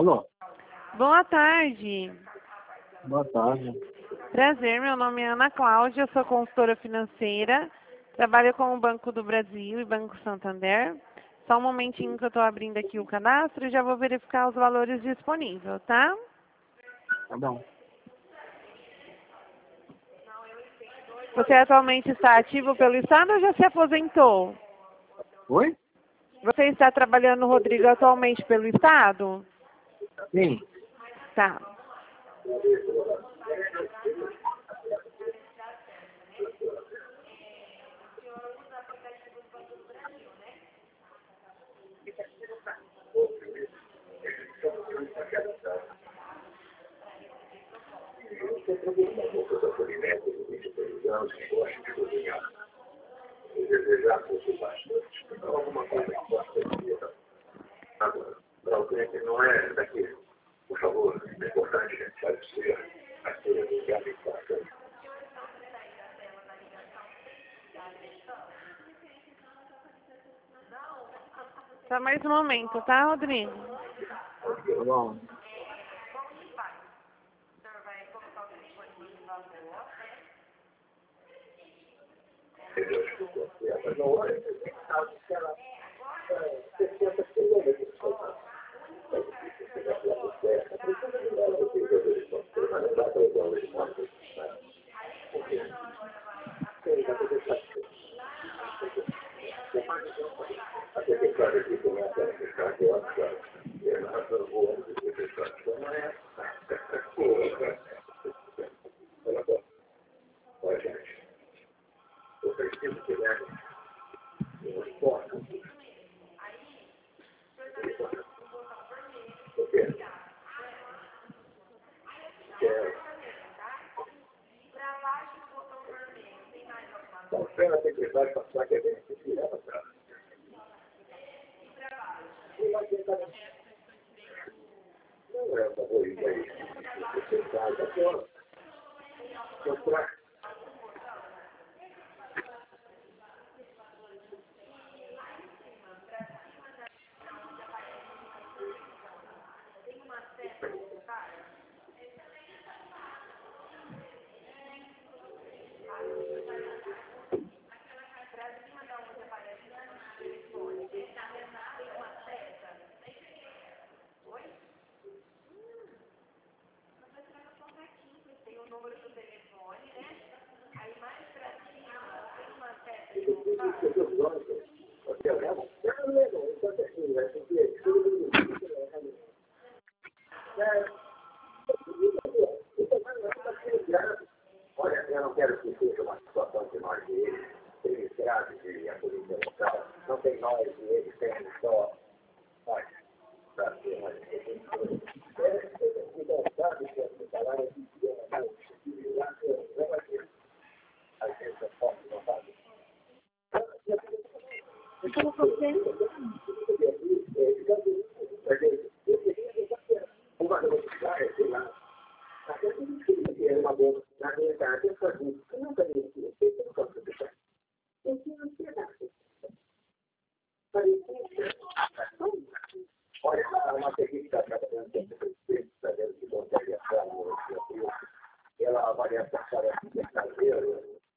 Alô? Boa tarde. Boa tarde. Prazer, meu nome é Ana Cláudia, eu sou consultora financeira, trabalho com o Banco do Brasil e Banco Santander. Só um momentinho que eu estou abrindo aqui o cadastro e já vou verificar os valores disponíveis, tá? Tá bom. Você atualmente está ativo pelo Estado ou já se aposentou? Oi? Você está trabalhando, Rodrigo, atualmente pelo Estado? Sim. Tá. Para o cliente não é daqui. Por favor, é importante, gente, sabe ser aquilo que é a aplicação. Só mais um momento, tá, Rodrigo? Tá bom. Olha, gente, eu preciso que leve um esporte. Então, espera a tempestade passar, que a gente se tira para trás. Não é favorito aí. Você sai da fora. Mostrar. Olha, eu não quero que seja uma situação que nós e eles, eles graves e a polícia local, não tem nós e eles têm só nós. Para ser mais Olha, uma pergunta